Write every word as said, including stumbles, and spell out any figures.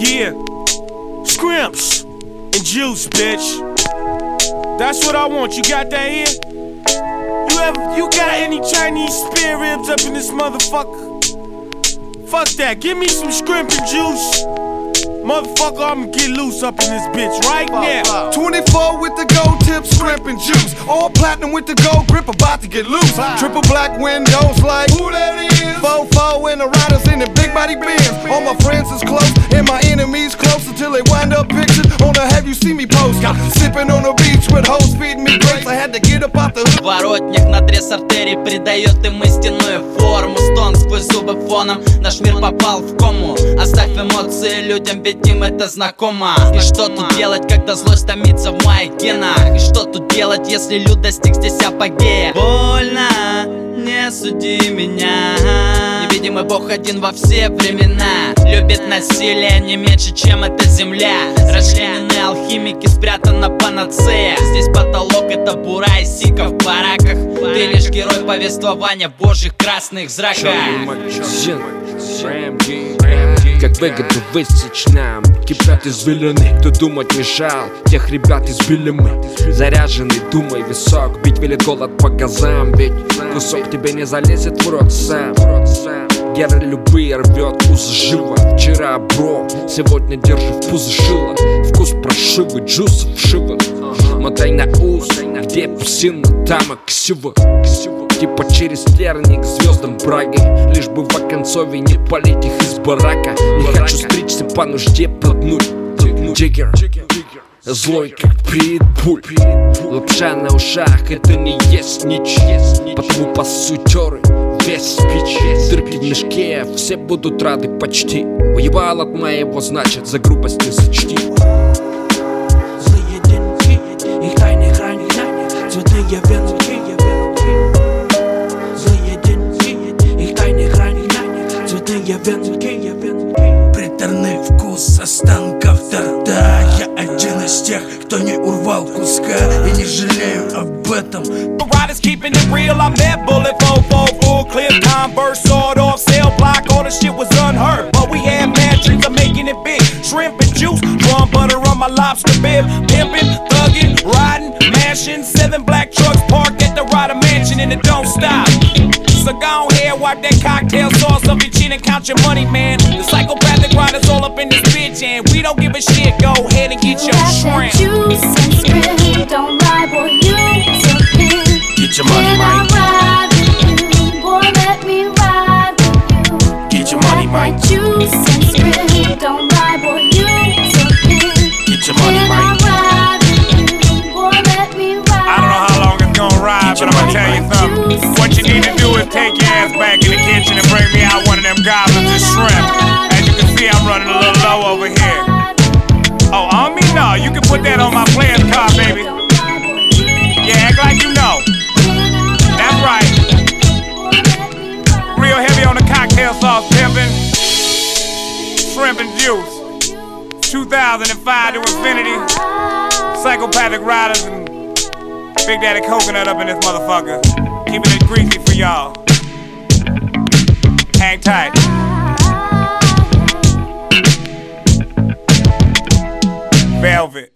Yeah, scrimps and juice, bitch. That's what I want. You got that here? You ever, you got any Chinese spare ribs up in this motherfucker? Fuck that. Give me some scrimp and juice. Motherfucker, I'ma get loose up in this bitch right now. twenty-four with the gold tip, scrimp and juice. All platinum with the gold grip, about to get loose. Triple black windows like who that is? Four four and the riders in the big body Benz. All my friends is close and my enemies close until they wind up pictured on the Have You Seen Me post. Sipping on the beach with hoes feeding me grapes. I had to get up out the hood. Воротник надрез артерий придает им истинную форму. Стон сквозь зубы фоном, наш мир попал в кому. Оставь эмоции людям, ведь им это знакомо. И что тут делать, когда злость томится в моих генах? И что тут делать, если лют достиг здесь апогея? Больно, не суди меня. Невидимый Бог один во все времена. Любит насилие не меньше, чем эта земля. Расчлененные алхимики, спрятана панацея. Здесь потолок, это бура и сика в бараках. Ты лишь герой повествования в божьих красных зраках. Как выгоду высечь нам. Кипят извилины, кто думать мешал. Тех ребят избили мы. Заряженный, думай, висок. Бить велит голод по газам. Ведь кусок тебе не залезет в рот сам. Геры любые рвет узы живо. Вчера бро, сегодня держи в пузо шило. Вкус прошивы, джусы вшивы. Мотай на уз, где псина, там и ксива. Типа через терник звездам Праги. Лишь бы в Оконцове не полить их из барака. Не хочу стричься по нужде, проткнуть Джиггер, злой как питбуль. Лапша на ушах, это не есть ничего. Потому пассутеры весь спич. Дырки в мешке, все будут рады почти. Уебал от моего, значит за грубость не сочти. Злые деньги, их тайны хранят цветные венки. Злые деньги, их тайны хранят цветные венки. Приторный вкус останков торта. Я один из тех, кто не урвал куска. И не жалею об этом. Riders keeping it real, I'm that bullet, four four full clip, Converse, sawed off, cell block, all the shit was unheard. But we had mad dreams of making it big. Shrimp and juice, rum butter on my lobster bib. Pimpin', thuggin', riding, mashing. Seven black trucks parked at the Ryder Mansion and it don't stop. So go ahead, wipe that cocktail sauce off your chin and count your money, man. The psychopathic riders all up in this bitch and we don't give a shit, go ahead and get your shrimp. Juice and scrimp, don't lie, boy, you get your money, Mike. Ride with you, boy, let me ride with you. Get your money, Mike. Juice and scrimp, don't lie, boy, you get your money, Mike. Ride with you, boy, let me ride. I don't know how long it's gonna ride, but I'm gonna tell you something. What you need to do is take your ass back in the kitchen and bring me out one of them goblins of shrimp. As you can see, I'm running a little low over here. Oh, on me? No, you can put that on my player's card, baby. Yeah, act like you know. That's right. Real heavy on the cocktail sauce, pimpin'. Shrimp and juice. two thousand five to infinity. Psychopathic riders and Big Daddy Coconut up in this motherfucker. Keeping it greasy for y'all. Hang tight. Velvet.